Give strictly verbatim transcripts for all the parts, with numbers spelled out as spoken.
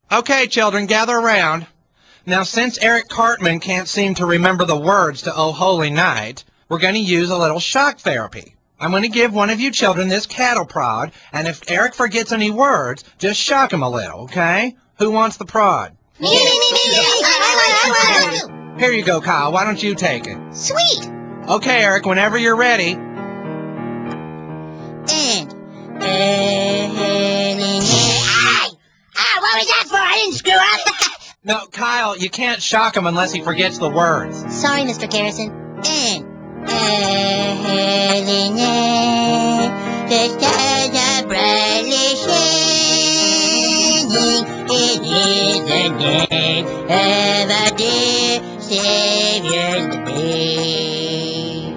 Okay, children, gather around. Now, since Eric Cartman can't seem to remember the words to Oh Holy Night, we're going to use a little shock therapy. I'm going to give one of you children this cattle prod, and if Eric forgets any words, just shock him a little, okay? Who wants the prod? Me, me, me, me, me! I want to, I want to! Here you go, Kyle. Why don't you take it? Sweet! Okay, Eric, whenever you're ready. And... Ah! Ah, what was that for? I didn't screw up! No, Kyle, you can't shock him unless he forgets the words. Sorry, Mister Garrison. And... The stars are brightly shining. It is the day of our dear Savior's day.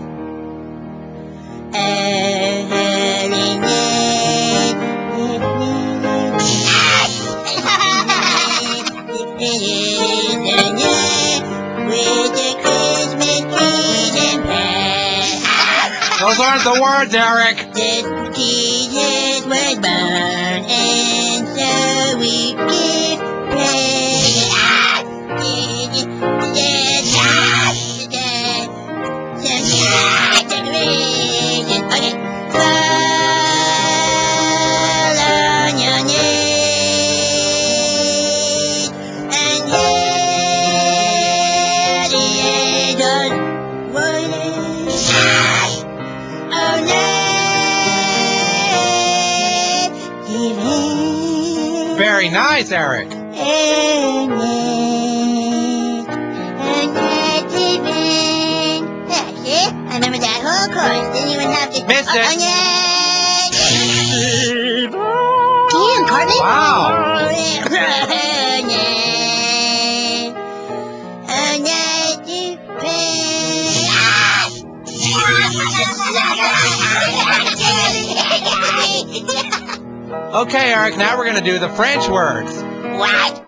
Holy night. It is the night with the Christmas trees and bells. Those aren't the words, Eric. That Jesus was born, and so we give praise. Okay. Fall on your knees and hear the angels voices. Oh, let divine. Very nice, Eric. And let divine. That's it. I remember that whole chorus. Didn't even have to. Missed it. Oh, yeah. Damn, Cartman. Wow. Okay, Eric, now we're going to do the French words. What?